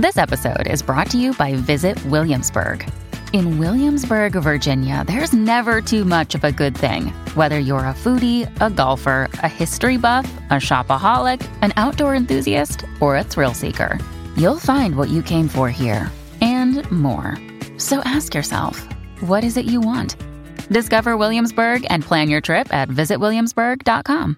This episode is brought to you by Visit Williamsburg. In Williamsburg, Virginia, there's never too much of a good thing. Whether you're a foodie, a golfer, a history buff, a shopaholic, an outdoor enthusiast, or a thrill seeker, you'll find what you came for here and more. So ask yourself, what is it you want? Discover Williamsburg and plan your trip at visitwilliamsburg.com.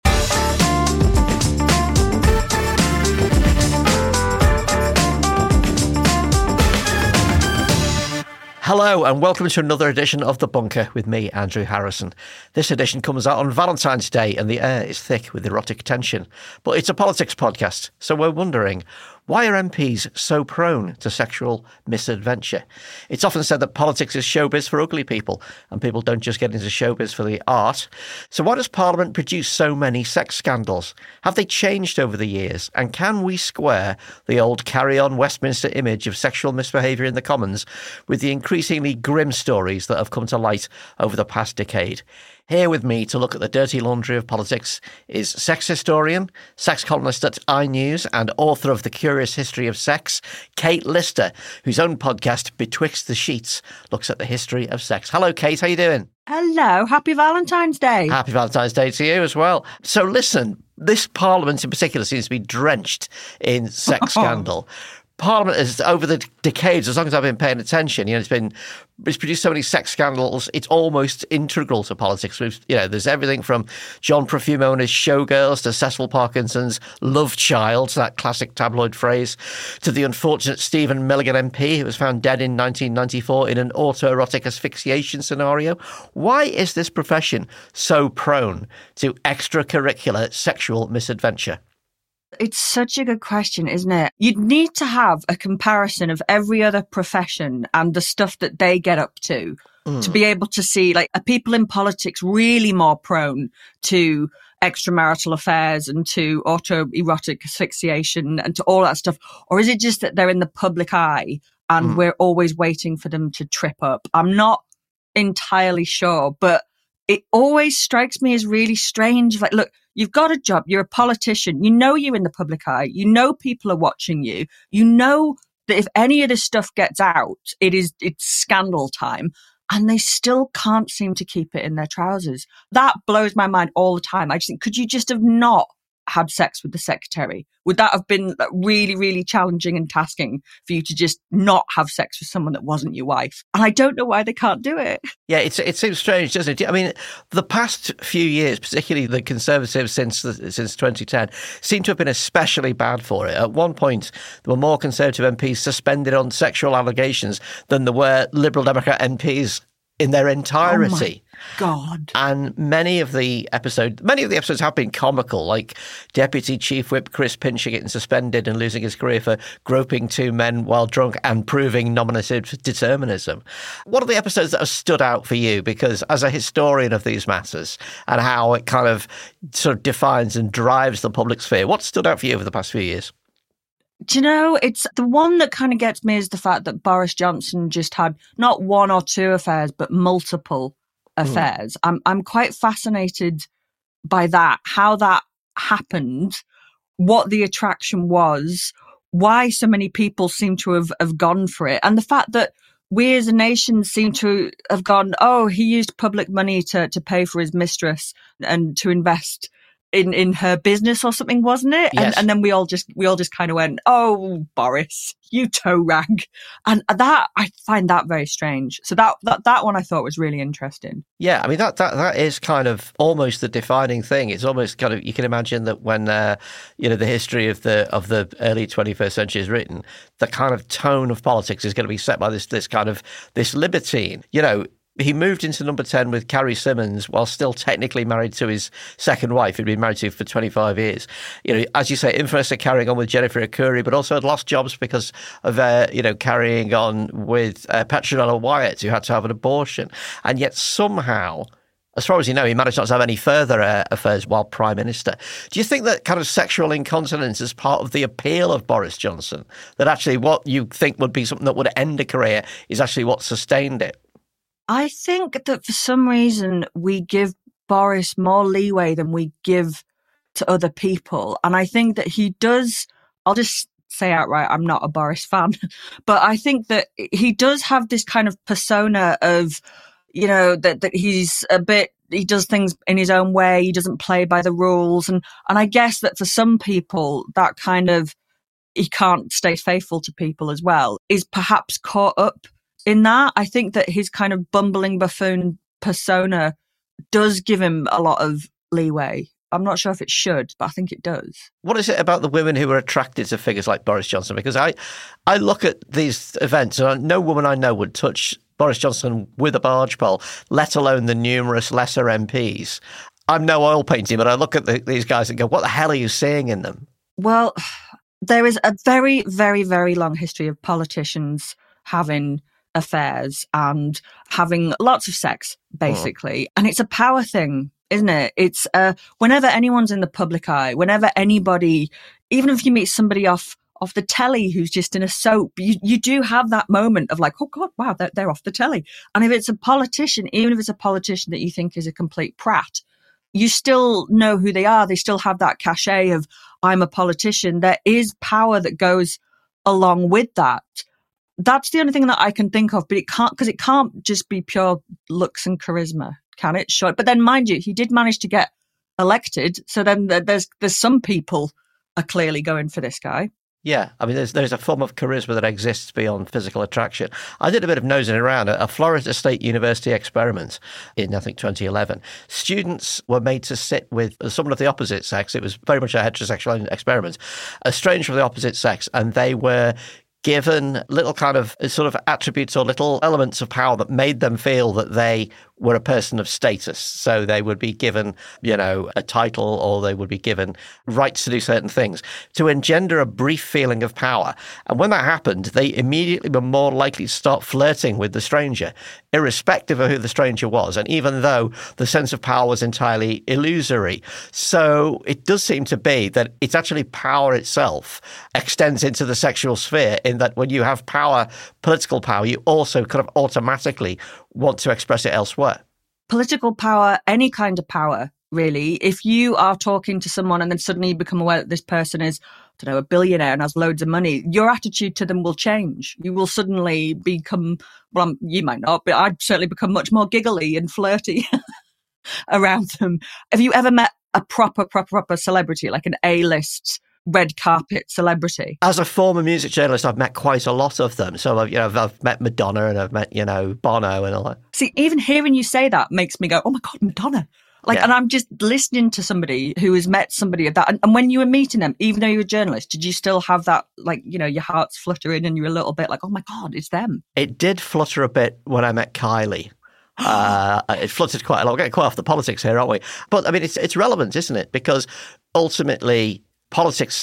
Hello and welcome to another edition of The Bunker with me, Andrew Harrison. This edition comes out on Valentine's Day and the air is thick with erotic tension. But it's a politics podcast, so we're wondering, why are MPs so prone to sexual misadventure? It's often said that politics is showbiz for ugly people, and people don't just get into showbiz for the art. So why does Parliament produce so many sex scandals? Have they changed over the years? And can we square the old carry-on Westminster image of sexual misbehaviour in the Commons with the increasingly grim stories that have come to light over the past decade? Here with me to look at the dirty laundry of politics is sex historian, sex columnist at iNews and author of The Curious History of Sex, Kate Lister, whose own podcast, Betwixt the Sheets, looks at the history of sex. Hello, Kate. How you doing? Hello. Happy Valentine's Day. Happy Valentine's Day to you as well. So listen, this Parliament in particular seems to be drenched in sex scandal. Parliament has, over the decades, as long as I've been paying attention, it's produced so many sex scandals, it's almost integral to politics. There's everything from John Profumo and his showgirls to Cecil Parkinson's love child, that classic tabloid phrase, to the unfortunate Stephen Milligan MP, who was found dead in 1994 in an autoerotic asphyxiation scenario. Why is this profession so prone to extracurricular sexual misadventure? It's such a good question, isn't it? You'd need to have a comparison of every other profession and the stuff that they get up to be able to see, like, are people in politics really more prone to extramarital affairs and to autoerotic asphyxiation and to all that stuff? Or is it just that they're in the public eye and we're always waiting for them to trip up? I'm not entirely sure, but it always strikes me as really strange. Like, look, you've got a job, you're a politician, you know you're in the public eye, you know people are watching you, you know that if any of this stuff gets out, it's scandal time, and they still can't seem to keep it in their trousers. That blows my mind all the time. I just think, could you just have not had sex with the secretary? Would that have been really, really challenging and tasking for you to just not have sex with someone that wasn't your wife? And I don't know why they can't do it. Yeah, it seems strange, doesn't it? I mean, the past few years, particularly the Conservatives since 2010, seem to have been especially bad for it. At one point, there were more Conservative MPs suspended on sexual allegations than there were Liberal Democrat MPs in their entirety. Oh my God. And many of the episodes have been comical, like Deputy Chief Whip Chris Pincher getting suspended and losing his career for groping two men while drunk and proving nominative determinism. What are the episodes that have stood out for you? Because as a historian of these matters and how it kind of sort of defines and drives the public sphere, what stood out for you over the past few years? Do you know, it's the one that kind of gets me is the fact that Boris Johnson just had not one or two affairs, but multiple affairs. I'm quite fascinated by that, how that happened, what the attraction was, why so many people seem to have gone for it, and the fact that we as a nation seem to have gone, oh, he used public money to pay for his mistress and to invest in her business or something, wasn't it? Yes. And then we all just kind of went, oh, Boris, you toe rag. And that, I find that very strange. So that one I thought was really interesting. Yeah, I mean, that is kind of almost the defining thing. It's almost kind of, you can imagine that when, the history of the early 21st century is written, the kind of tone of politics is going to be set by this libertine. He moved into number 10 with Carrie Symonds while still technically married to his second wife, he'd been married to for 25 years. As you say, infamous for carrying on with Jennifer Arcuri, but also had lost jobs because of, carrying on with Petronella Wyatt, who had to have an abortion. And yet somehow, as far as you know, he managed not to have any further affairs while Prime Minister. Do you think that kind of sexual incontinence is part of the appeal of Boris Johnson? That actually what you think would be something that would end a career is actually what sustained it? I think that for some reason we give Boris more leeway than we give to other people. And I think that he does, I'll just say outright, I'm not a Boris fan. But I think that he does have this kind of persona of, that he's a bit, he does things in his own way. He doesn't play by the rules. And I guess that for some people, that kind of, he can't stay faithful to people as well, is perhaps caught up in that. I think that his kind of bumbling buffoon persona does give him a lot of leeway. I'm not sure if it should, but I think it does. What is it about the women who are attracted to figures like Boris Johnson? Because I look at these events and no woman I know would touch Boris Johnson with a barge pole, let alone the numerous lesser MPs. I'm no oil painting, but I look at these guys and go, what the hell are you seeing in them? Well, there is a very, very, very long history of politicians having affairs and having lots of sex, basically. And it's a power thing, isn't it? It's whenever anyone's in the public eye, whenever anybody, even if you meet somebody off the telly who's just in a soap, you do have that moment of like, oh God, wow, they're off the telly. And if it's a politician, even if it's a politician that you think is a complete prat, you still know who they are. They still have that cachet of, I'm a politician. There is power that goes along with that. That's the only thing that I can think of, but it can't just be pure looks and charisma, can it? Sure. But then mind you, he did manage to get elected. So then there's some people are clearly going for this guy. Yeah, I mean, there's a form of charisma that exists beyond physical attraction. I did a bit of nosing around a Florida State University experiment in, I think, 2011. Students were made to sit with someone of the opposite sex. It was very much a heterosexual experiment, a stranger of the opposite sex, and they were given little kind of sort of attributes or little elements of power that made them feel that they were a person of status. So they would be given, a title, or they would be given rights to do certain things to engender a brief feeling of power. And when that happened, they immediately were more likely to start flirting with the stranger, irrespective of who the stranger was. And even though the sense of power was entirely illusory. So it does seem to be that it's actually power itself extends into the sexual sphere, in that when you have power, political power, you also kind of automatically want to express it elsewhere. Political power, any kind of power, really. If you are talking to someone and then suddenly you become aware that this person is, a billionaire and has loads of money, your attitude to them will change. You will suddenly become, well, you might not, but I'd certainly become much more giggly and flirty around them. Have you ever met a proper celebrity, like an A-list red carpet celebrity? As a former music journalist, I've met quite a lot of them. So I've met Madonna and I've met Bono and all that. See, even hearing you say that makes me go, oh my God, Madonna. And I'm just listening to somebody who has met somebody of that. And when you were meeting them, even though you were a journalist, did you still have that, your heart's fluttering and you're a little bit like, oh my God, it's them? It did flutter a bit when I met Kylie. It fluttered quite a lot. We're getting quite off the politics here, aren't we? But I mean, it's relevant, isn't it? Because ultimately, politics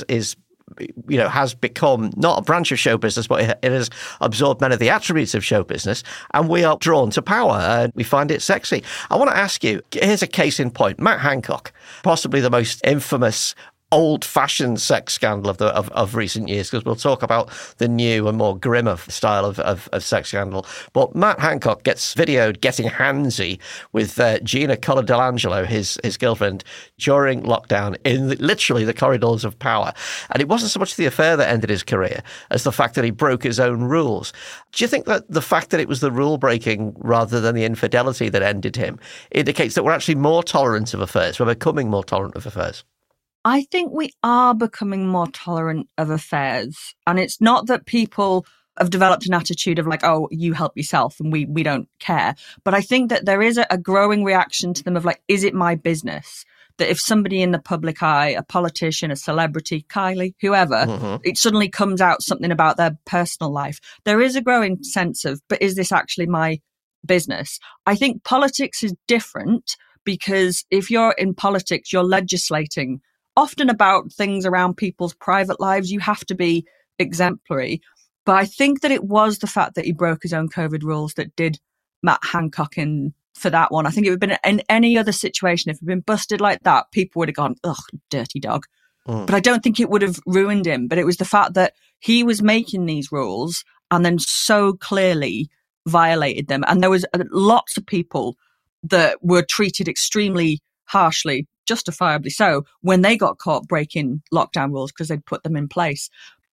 has become not a branch of show business, but it has absorbed many of the attributes of show business, and we are drawn to power and we find it sexy. I want to ask you, here's a case in point. Matt Hancock, possibly the most infamous old-fashioned sex scandal of recent years, because we'll talk about the new and more grim style of sex scandal. But Matt Hancock gets videoed getting handsy with Gina Cola-Delangelo, his girlfriend, during lockdown in literally the corridors of power. And it wasn't so much the affair that ended his career as the fact that he broke his own rules. Do you think that the fact that it was the rule breaking rather than the infidelity that ended him indicates that we're actually more tolerant of affairs, we're becoming more tolerant of affairs? I think we are becoming more tolerant of affairs. And it's not that people have developed an attitude of like, oh, you help yourself and we don't care. But I think that there is a growing reaction to them of like, is it my business? That if somebody in the public eye, a politician, a celebrity, Kylie, whoever, it suddenly comes out something about their personal life. There is a growing sense of, but is this actually my business? I think politics is different because if you're in politics, you're legislating often about things around people's private lives. You have to be exemplary. But I think that it was the fact that he broke his own COVID rules that did Matt Hancock in for that one. I think it would have been in any other situation, if he'd been busted like that, people would have gone, ugh, dirty dog. But I don't think it would have ruined him. But it was the fact that he was making these rules and then so clearly violated them. And there was lots of people that were treated extremely harshly, justifiably so, when they got caught breaking lockdown rules because they'd put them in place.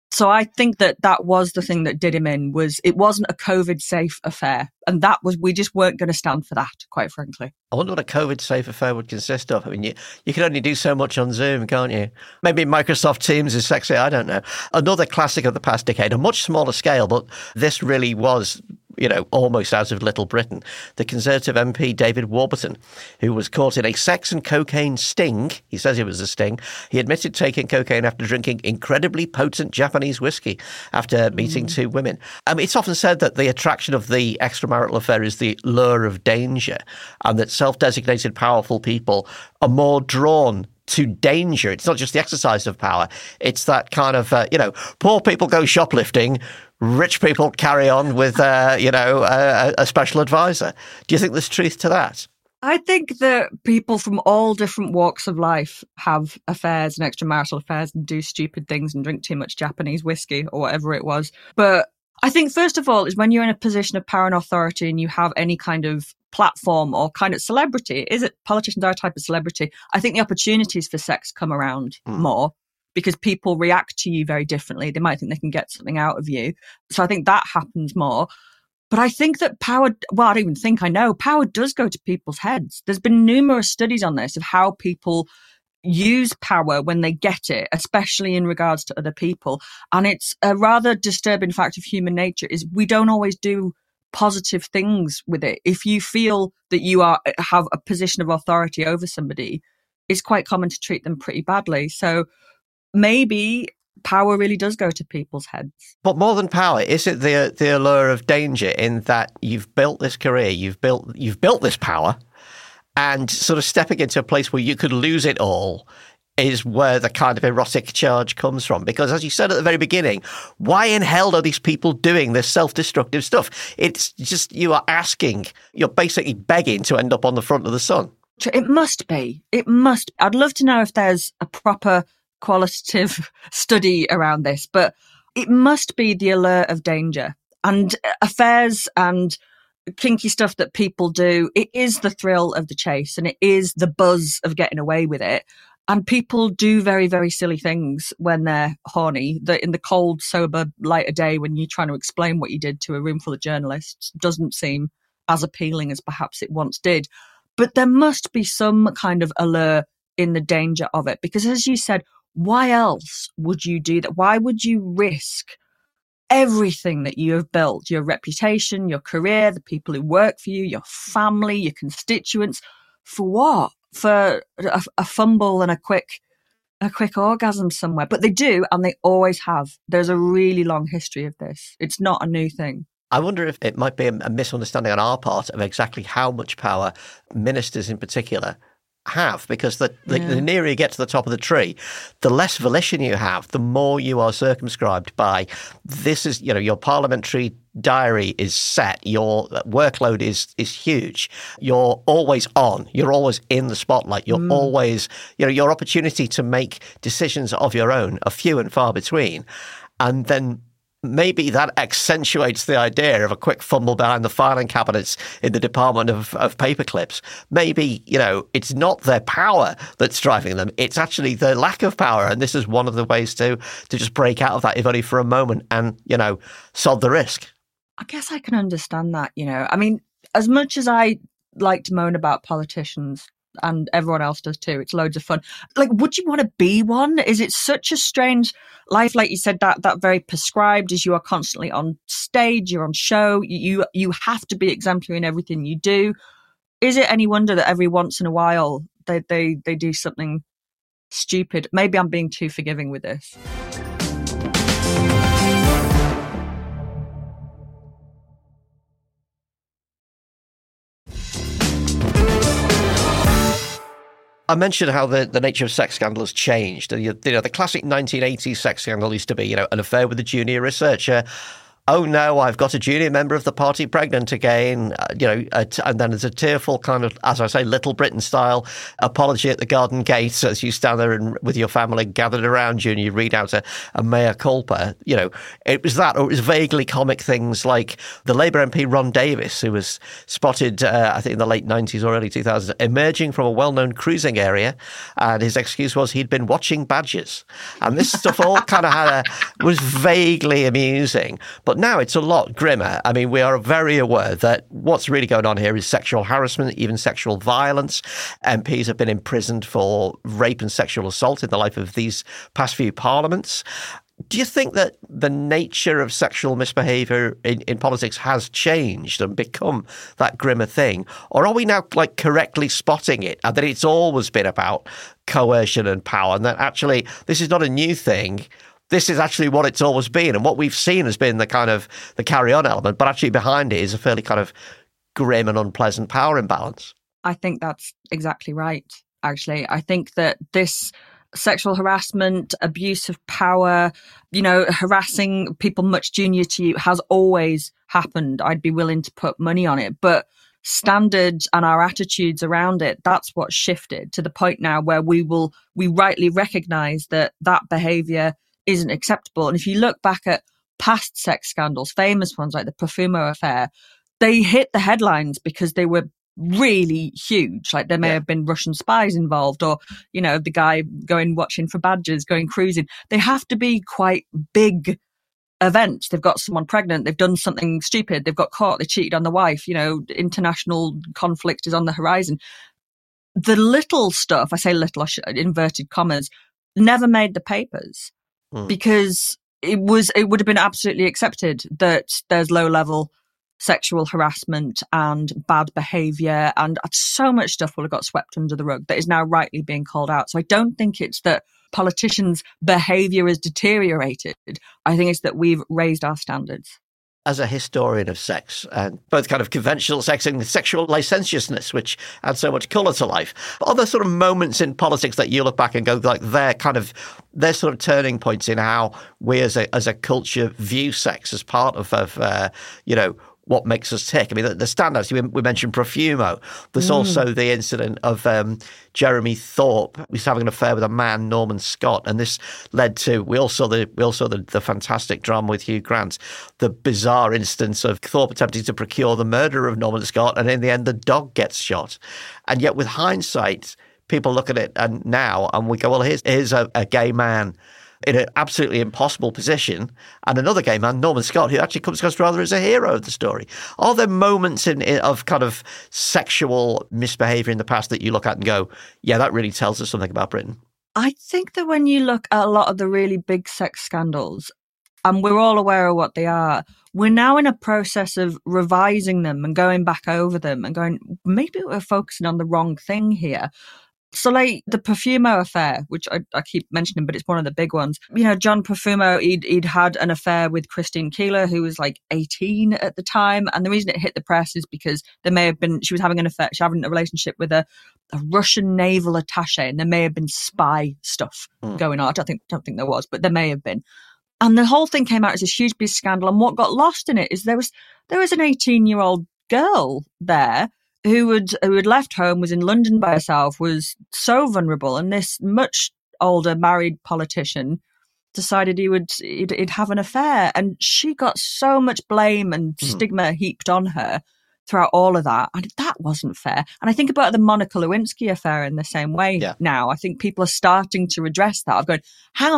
So I think that was the thing that did him in, was it wasn't a COVID-safe affair. And we just weren't going to stand for that, quite frankly. I wonder what a COVID-safe affair would consist of. I mean, you can only do so much on Zoom, can't you? Maybe Microsoft Teams is sexy, I don't know. Another classic of the past decade, a much smaller scale, but this really was, almost out of Little Britain. The Conservative MP David Warburton, who was caught in a sex and cocaine sting. He says it was a sting. He admitted taking cocaine after drinking incredibly potent Japanese whiskey after meeting two women. It's often said that the attraction of the extramarital affair is the lure of danger, and that self-designated powerful people are more drawn to danger. It's not just the exercise of power. It's that kind of, poor people go shoplifting, rich people carry on with, a special advisor. Do you think there's truth to that? I think that people from all different walks of life have affairs and extramarital affairs and do stupid things and drink too much Japanese whiskey or whatever it was. But I think, first of all, is when you're in a position of power and authority and you have any kind of platform or kind of celebrity, politicians are a type of celebrity, I think the opportunities for sex come around more, because people react to you very differently. They might think they can get something out of you. So I think that happens more. But I think that power, I don't even think I know, power does go to people's heads. There's been numerous studies on this of how people use power when they get it, especially in regards to other people. And it's a rather disturbing fact of human nature is we don't always do positive things with it. If you feel that you have a position of authority over somebody, it's quite common to treat them pretty badly. So maybe power really does go to people's heads. But more than power, is it the allure of danger in that you've built this career, you've built this power, and sort of stepping into a place where you could lose it all is where the kind of erotic charge comes from. Because as you said at the very beginning, why in hell are these people doing this self-destructive stuff? It's just, you're basically begging to end up on the front of the sun. It must be. I'd love to know if there's a proper qualitative study around this, but it must be the allure of danger and affairs and kinky stuff that people do. It is the thrill of the chase and it is the buzz of getting away with it. And people do very, very silly things when they're horny. In the cold, sober light of day, when you're trying to explain what you did to a room full of journalists, doesn't seem as appealing as perhaps it once did. But there must be some kind of allure in the danger of it. Because as you said, why else would you do that? Why would you risk everything that you have built, your reputation, your career, the people who work for you, your family, your constituents, for what? For a fumble and a quick orgasm somewhere. But they do, and they always have. There's a really long history of this. It's not a new thing. I wonder if it might be a misunderstanding on our part of exactly how much power ministers in particular have, because the nearer you get to the top of the tree, the less volition you have, the more you are circumscribed by this is, your parliamentary diary is set, your workload is huge, you're always on, you're always in the spotlight, you're always, your opportunity to make decisions of your own are few and far between. And then maybe that accentuates the idea of a quick fumble behind the filing cabinets in the Department of Paperclips. Maybe, it's not their power that's driving them. It's actually their lack of power. And this is one of the ways to just break out of that, if only for a moment, and, solve the risk. I guess I can understand that, I mean, as much as I like to moan about politicians, and everyone else does too, it's loads of fun. Like, would you want to be one? Is it such a strange life? Like you said, that very prescribed, as you are constantly on stage, you're on show, you have to be exemplary in everything you do. Is it any wonder that every once in a while they do something stupid? Maybe I'm being too forgiving with this. I mentioned how the nature of sex scandal has changed. The classic 1980s sex scandal used to be, an affair with a junior researcher. oh no, I've got a junior member of the party pregnant again, and then there's a tearful kind of, as I say, Little Britain style apology at the garden gate as you stand there with your family gathered around you and you read out a mea culpa. It was that, or it was vaguely comic things like the Labour MP Ron Davis, who was spotted, I think in the late 90s or early 2000s, emerging from a well-known cruising area, and his excuse was he'd been watching badgers. And this stuff all kind of was vaguely amusing. But now it's a lot grimmer. I mean, we are very aware that what's really going on here is sexual harassment, even sexual violence. MPs have been imprisoned for rape and sexual assault in the life of these past few parliaments. Do you think that the nature of sexual misbehaviour in politics has changed and become that grimmer thing? Or are we now correctly spotting it and that it's always been about coercion and power and that actually this is not a new thing? This is actually what it's always been. And what we've seen has been the kind of the carry-on element, but actually behind it is a fairly kind of grim and unpleasant power imbalance. I think that's exactly right, actually. I think that this sexual harassment, abuse of power, harassing people much junior to you has always happened. I'd be willing to put money on it. But standards and our attitudes around it, that's what shifted to the point now where we rightly recognise that behaviour isn't acceptable. And if you look back at past sex scandals, famous ones like the Profumo affair, they hit the headlines because they were really huge. Like there may have been Russian spies involved, or, the guy going watching for badgers, going cruising. They have to be quite big events. They've got someone pregnant, they've done something stupid, they've got caught, they cheated on the wife, international conflict is on the horizon. The little stuff, I say little, inverted commas, never made the papers. Because it would have been absolutely accepted that there's low level sexual harassment and bad behaviour, and so much stuff will have got swept under the rug that is now rightly being called out. So I don't think it's that politicians' behaviour has deteriorated. I think it's that we've raised our standards. As a historian of sex, and both kind of conventional sex and sexual licentiousness, which adds so much colour to life, are there sort of moments in politics that you look back and go like they're sort of turning points in how we as a culture view sex as part of what makes us tick? I mean, the standouts, we mentioned Profumo. There's also the incident of Jeremy Thorpe was having an affair with a man, Norman Scott. And this led to, we also saw the fantastic drama with Hugh Grant, the bizarre instance of Thorpe attempting to procure the murder of Norman Scott. And in the end, the dog gets shot. And yet with hindsight, people look at it now and we go, well, here's a gay man in an absolutely impossible position, and another gay man, Norman Scott, who actually comes across rather as a hero of the story. Are there moments of kind of sexual misbehaviour in the past that you look at and go, yeah, that really tells us something about Britain? I think that when you look at a lot of the really big sex scandals, and we're all aware of what they are, we're now in a process of revising them and going back over them and going, maybe we're focusing on the wrong thing here. So like the Profumo affair, which I keep mentioning, but it's one of the big ones. John Profumo, he'd had an affair with Christine Keeler, who was like 18 at the time. And the reason it hit the press is because she was having an affair, she was having a relationship with a Russian naval attaché, and there may have been spy stuff going on. I don't think there was, but there may have been. And the whole thing came out as this huge big scandal. And what got lost in it is there was an 18-year-old girl there who had left home, was in London by herself, was so vulnerable, and this much older married politician decided he'd have an affair, and she got so much blame and stigma heaped on her throughout all of that, and that wasn't fair. And I think about the Monica Lewinsky affair in the same way now. I think people are starting to address that. I've gone, hang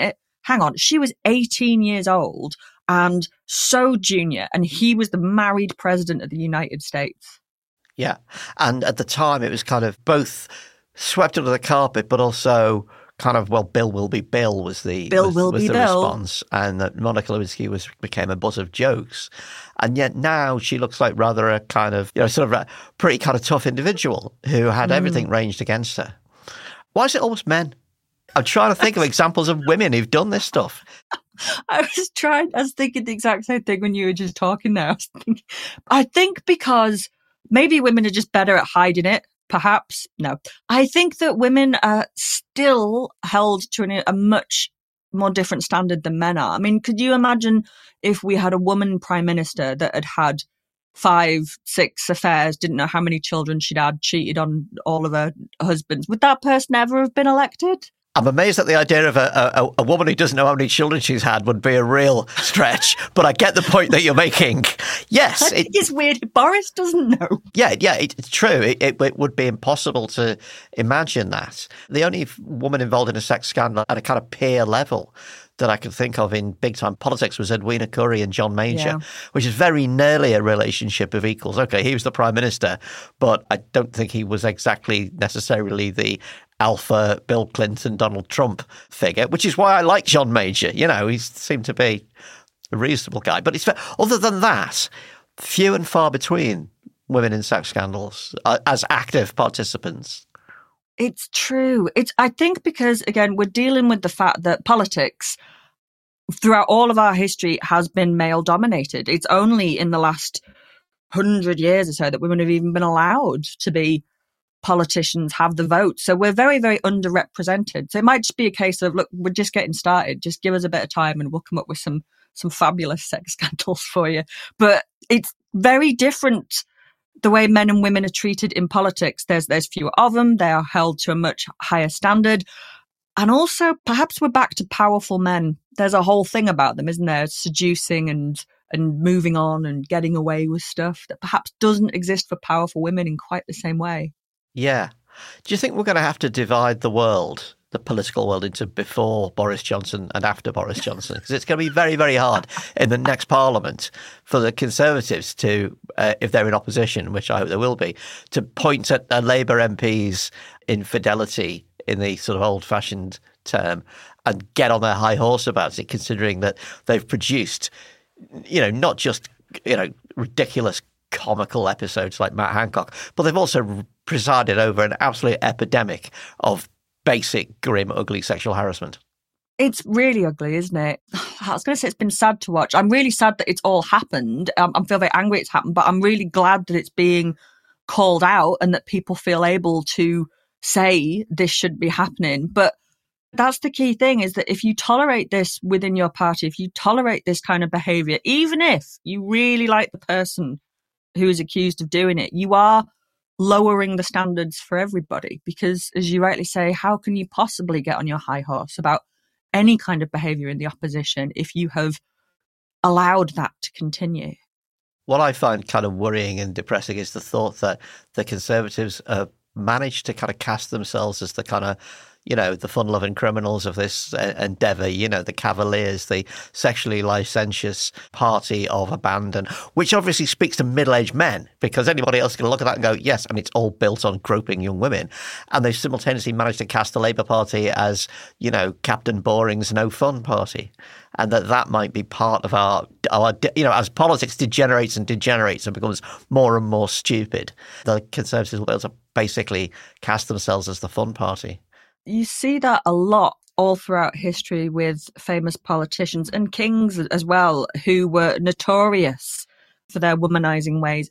on, she was 18 years old and so junior, and he was the married president of the United States. Yeah. And at the time, it was kind of both swept under the carpet, but also kind of, well, Bill will be Bill was the response. And that Monica Lewinsky became a butt of jokes. And yet now she looks like rather a kind of, sort of a pretty kind of tough individual who had everything ranged against her. Why is it always men? I'm trying to think of examples of women who've done this stuff. I was thinking the exact same thing when you were just talking there. I think because maybe women are just better at hiding it, perhaps. No. I think that women are still held to a much more different standard than men are. I mean, could you imagine if we had a woman prime minister that had 5, 6 affairs, didn't know how many children she'd had, cheated on all of her husbands? Would that person ever have been elected? I'm amazed at the idea of a woman who doesn't know how many children she's had would be a real stretch, but I get the point that you're making. Yes. I think it's weird. Boris doesn't know. Yeah, it's true. It would be impossible to imagine that. The only woman involved in a sex scandal at a kind of peer level that I could think of in big-time politics was Edwina Currie and John Major, which is very nearly a relationship of equals. Okay, he was the prime minister, but I don't think he was exactly necessarily the alpha Bill Clinton, Donald Trump figure, which is why I like John Major. You know, he seemed to be a reasonable guy. But other than that, few and far between women in sex scandals as active participants. It's true. I think because, again, we're dealing with the fact that politics throughout all of our history has been male dominated. It's only in the last 100 years or so that women have even been allowed to be politicians, have the vote. So we're very, very underrepresented. So it might just be a case of, look, we're just getting started. Just give us a bit of time and we'll come up with some fabulous sex scandals for you. But it's very different the way men and women are treated in politics. There's fewer of them. They are held to a much higher standard. And also, perhaps we're back to powerful men. There's a whole thing about them, isn't there? Seducing and moving on and getting away with stuff that perhaps doesn't exist for powerful women in quite the same way. Yeah. Do you think we're going to have to divide the world, the political world, into before Boris Johnson and after Boris Johnson? Because it's going to be very, very hard in the next parliament for the Conservatives to, if they're in opposition, which I hope they will be, to point at a Labour MP's infidelity in the sort of old-fashioned term and get on their high horse about it, considering that they've produced, not just, ridiculous comical episodes like Matt Hancock, but they've also presided over an absolute epidemic of basic, grim, ugly sexual harassment. It's really ugly, isn't it? I was going to say it's been sad to watch. I'm really sad that it's all happened. I feel very angry it's happened, but I'm really glad that it's being called out and that people feel able to say this should be happening. But that's the key thing, is that if you tolerate this within your party, if you tolerate this kind of behaviour, even if you really like the person who is accused of doing it, you are lowering the standards for everybody. Because, as you rightly say, how can you possibly get on your high horse about any kind of behaviour in the opposition if you have allowed that to continue? What I find kind of worrying and depressing is the thought that the Conservatives have managed to kind of cast themselves as the kind of, the fun-loving criminals of this endeavour, the cavaliers, the sexually licentious party of abandon, which obviously speaks to middle-aged men, because anybody else can look at that and go, yes, and it's all built on groping young women. And they've simultaneously managed to cast the Labour Party as, Captain Boring's no-fun party. And that might be part of our, as politics degenerates and becomes more and more stupid, the Conservatives will be able to basically cast themselves as the fun party. You see that a lot all throughout history with famous politicians and kings as well, who were notorious for their womanizing ways.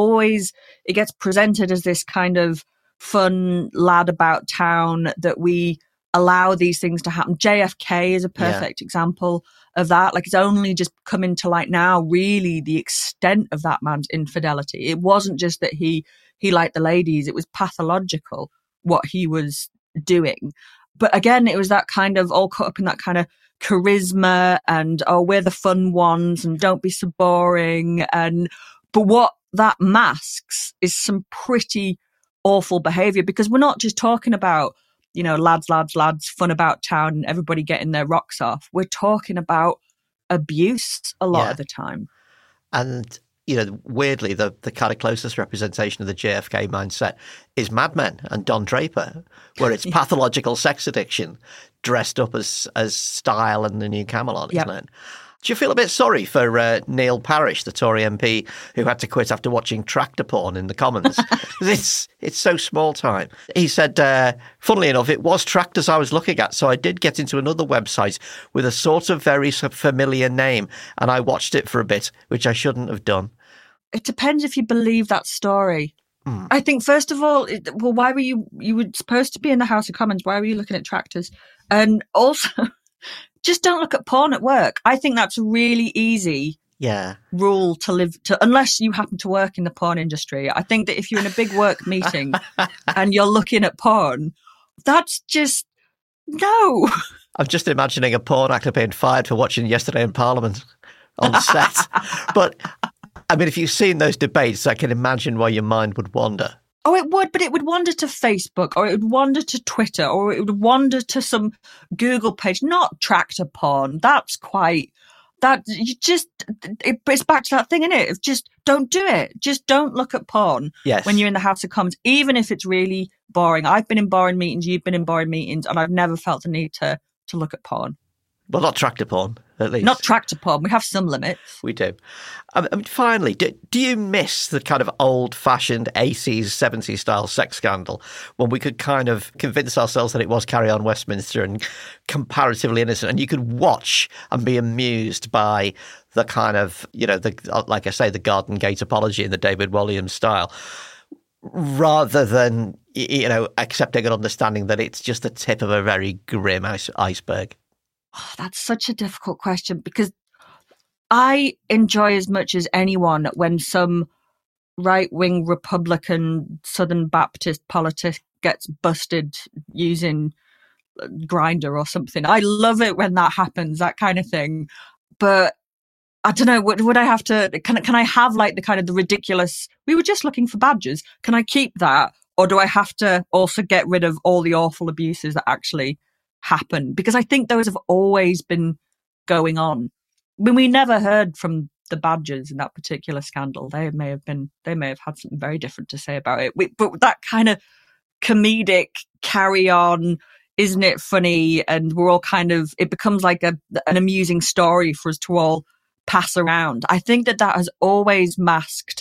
It gets presented as this kind of fun lad about town that we allow these things to happen. JFK is a perfect example of that. Like, it's only just coming to light now, really, the extent of that man's infidelity. It wasn't just that he liked the ladies, it was pathological what he was doing. But again, it was that kind of all caught up in that kind of charisma and, oh, we're the fun ones and don't be so boring. But what that masks is some pretty awful behaviour, because we're not just talking about, lads, fun about town and everybody getting their rocks off. We're talking about abuse a lot of the time. And weirdly, the kind of closest representation of the JFK mindset is Mad Men and Don Draper, where it's pathological sex addiction dressed up as style and the new Camelot, isn't it? Do you feel a bit sorry for Neil Parish, the Tory MP, who had to quit after watching tractor porn in the Commons? It's so small time. He said, funnily enough, it was tractors I was looking at, so I did get into another website with a sort of very familiar name, and I watched it for a bit, which I shouldn't have done. It depends if you believe that story. I think, first of all, why were you were supposed to be in the House of Commons, why were you looking at tractors? And also, Just don't look at porn at work. I think that's a really easy rule to live to, unless you happen to work in the porn industry. I think that if you're in a big work meeting and you're looking at porn, that's just, no. I'm just imagining a porn actor being fired for watching Yesterday in Parliament on set. But, I mean, if you've seen those debates, I can imagine why your mind would wander. Oh, it would, but it would wander to Facebook, or it would wander to Twitter, or it would wander to some Google page, not tractor porn. That's quite, that, you just, it's back to that thing, isn't it? It's just, don't do it. Just don't look at porn when you're in the House of Commons, even if it's really boring. I've been in boring meetings, you've been in boring meetings, and I've never felt the need to look at porn. Well, not tractor porn, at least. Not tractor porn. We have some limits. We do. I mean, finally, do you miss the kind of old-fashioned 80s, 70s style sex scandal when we could kind of convince ourselves that it was Carry On Westminster and comparatively innocent, and you could watch and be amused by the kind of, you know, like I say, the Garden Gate apology in the David Walliams style, rather than, you know, accepting and understanding that it's just the tip of a very grim iceberg? Oh, that's such a difficult question, because I enjoy as much as anyone when some right-wing Republican Southern Baptist politic gets busted using Grindr or something. I love it when that happens, that kind of thing. But I don't know, would I have to, can I have like the kind of the ridiculous, we were just looking for badges, can I keep that? Or do I have to also get rid of all the awful abuses that actually happen? Because I think those have always been going on. I mean, we never heard from the Badgers in that particular scandal. They may have had something very different to say about it. But that kind of comedic carry on, isn't it funny? And we're all kind of, it becomes like an amusing story for us to all pass around. I think that has always masked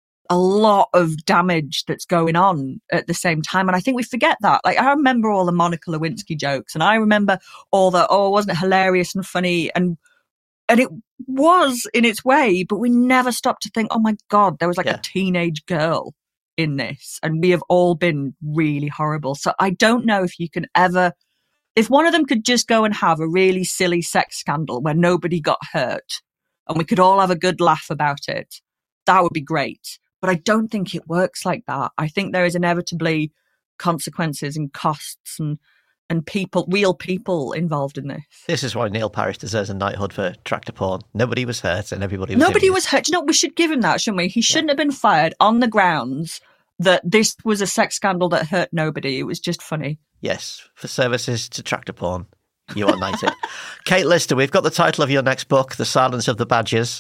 a lot of damage that's going on at the same time. And I think we forget that. Like, I remember all the Monica Lewinsky jokes, and I remember all the, wasn't it hilarious and funny? And it was in its way, but we never stopped to think, oh my God, there was like a teenage girl in this. And we have all been really horrible. So I don't know if you can ever, if one of them could just go and have a really silly sex scandal where nobody got hurt and we could all have a good laugh about it, that would be great. But I don't think it works like that. I think there is inevitably consequences and costs and people, real people involved in this. This is why Neil Parish deserves a knighthood for tractor porn. Nobody was hurt and everybody was Nobody was hurt. You know, we should give him that, shouldn't we? He shouldn't have been fired on the grounds that this was a sex scandal that hurt nobody. It was just funny. Yes, for services to tractor porn, you are knighted. Kate Lister, we've got the title of your next book, The Silence of the Badgers.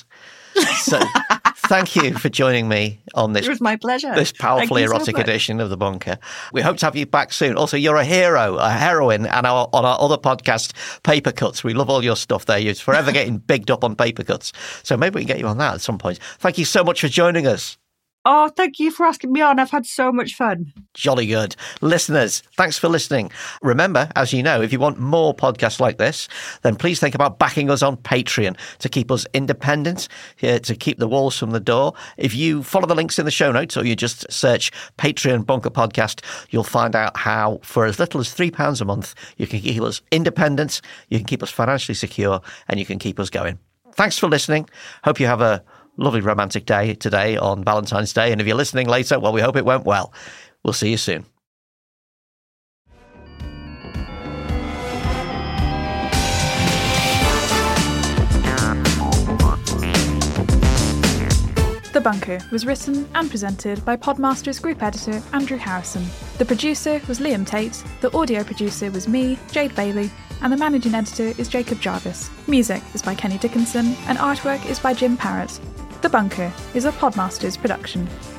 So thank you for joining me on this. It was my pleasure. This powerfully erotic edition of The Bunker. We hope to have you back soon. Also, you're a hero, a heroine, and on our other podcast, Paper Cuts. We love all your stuff there. You're forever getting bigged up on Paper Cuts. So maybe we can get you on that at some point. Thank you so much for joining us. Oh, thank you for asking me on. I've had so much fun. Jolly good. Listeners, thanks for listening. Remember, as you know, if you want more podcasts like this, then please think about backing us on Patreon to keep us independent, to keep the walls from the door. If you follow the links in the show notes or you just search Patreon Bunker Podcast, you'll find out how for as little as £3 a month, you can keep us independent, you can keep us financially secure, and you can keep us going. Thanks for listening. Hope you have a lovely romantic day today on Valentine's Day. And if you're listening later, well, we hope it went well. We'll see you soon. The Bunker was written and presented by Podmasters Group Editor Andrew Harrison. The producer was Liam Tate, the audio producer was me, Jade Bailey, and the managing editor is Jacob Jarvis. Music is by Kenny Dickinson, and artwork is by Jim Parrott. The Bunker is a Podmasters production.